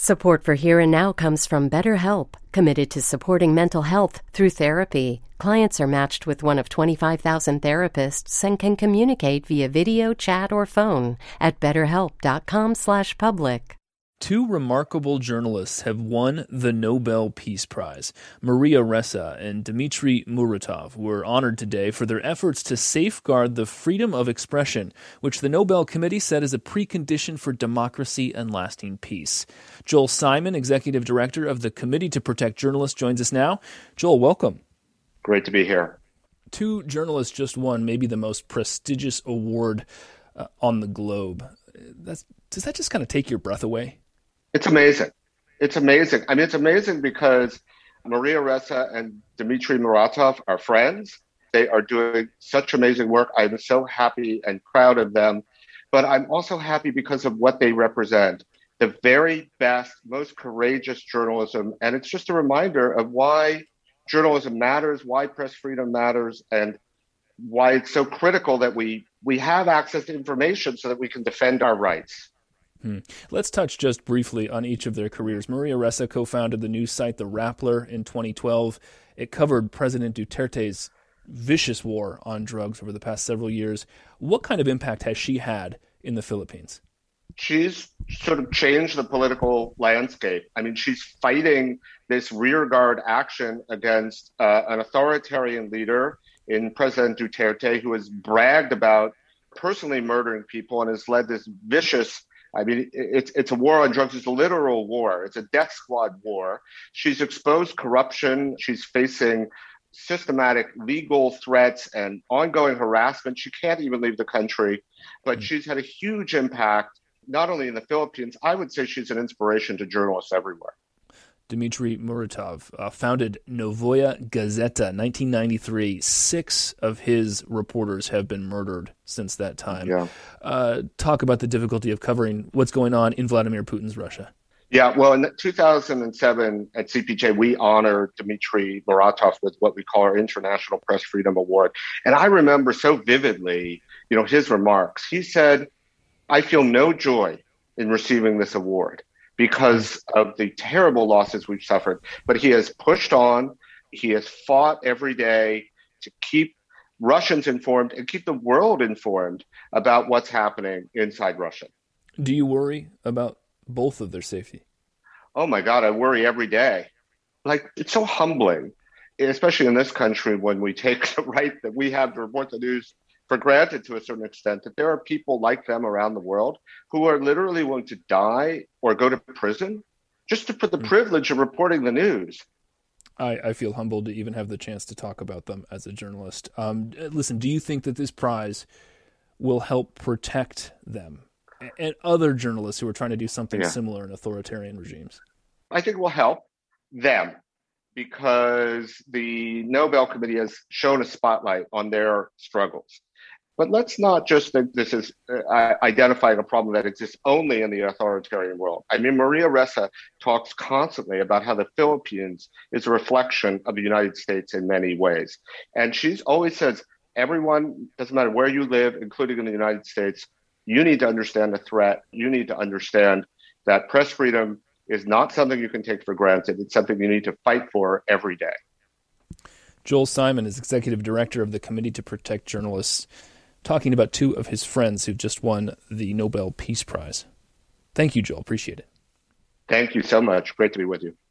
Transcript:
Support for Here and Now comes from BetterHelp, committed to supporting mental health through therapy. Clients are matched with one of 25,000 therapists and can communicate via video, chat, or phone at betterhelp.com/public. Two remarkable journalists have won the Nobel Peace Prize. Maria Ressa and Dmitry Muratov were honored today for their efforts to safeguard the freedom of expression, which the Nobel Committee said is a precondition for democracy and lasting peace. Joel Simon, Executive Director of the Committee to Protect Journalists, joins us now. Joel, welcome. Great to be here. Two journalists just won maybe the most prestigious award on the globe. Does that just kind of take your breath away? It's amazing. It's amazing. I mean, it's amazing because Maria Ressa and Dmitry Muratov are friends. They are doing such amazing work. I'm so happy and proud of them. But I'm also happy because of what they represent, the very best, most courageous journalism. And it's just a reminder of why journalism matters, why press freedom matters, and why it's so critical that we have access to information so that we can defend our rights. Let's touch just briefly on each of their careers. Maria Ressa co-founded the news site The Rappler in 2012. It covered President Duterte's vicious war on drugs over the past several years. What kind of impact has she had in the Philippines? She's sort of changed the political landscape. I mean, she's fighting this rearguard action against an authoritarian leader in President Duterte who has bragged about personally murdering people and has led this vicious, I mean, it's a war on drugs. It's a literal war. It's a death squad war. She's exposed corruption. She's facing systematic legal threats and ongoing harassment. She can't even leave the country, but she's had a huge impact, not only in the Philippines. I would say she's an inspiration to journalists everywhere. Dmitry Muratov founded Novoya Gazeta 1993. 6 of his reporters have been murdered since that time. Yeah. Talk about the difficulty of covering what's going on in Vladimir Putin's Russia. Yeah, well, in 2007 at CPJ, we honored Dmitry Muratov with what we call our International Press Freedom Award. And I remember so vividly, his remarks. He said, "I feel no joy in receiving this award because of the terrible losses we've suffered. But he has pushed on. He has fought every day to keep Russians informed and keep the world informed about what's happening inside Russia." Do you worry about both of their safety? Oh, my God, I worry every day. It's so humbling, especially in this country when we take the right that we have to report the news for granted to a certain extent, that there are people like them around the world who are literally willing to die or go to prison just for the privilege of reporting the news. I feel humbled to even have the chance to talk about them as a journalist. Listen, do you think that this prize will help protect them and other journalists who are trying to do something similar in authoritarian regimes? I think it will help them because the Nobel Committee has shown a spotlight on their struggles. But let's not just think this is identifying a problem that exists only in the authoritarian world. I mean, Maria Ressa talks constantly about how the Philippines is a reflection of the United States in many ways. And she always says, everyone, doesn't matter where you live, including in the United States, you need to understand the threat. You need to understand that press freedom is not something you can take for granted. It's something you need to fight for every day. Joel Simon is Executive Director of the Committee to Protect Journalists, talking about 2 of his friends who've just won the Nobel Peace Prize. Thank you, Joel. Appreciate it. Thank you so much. Great to be with you.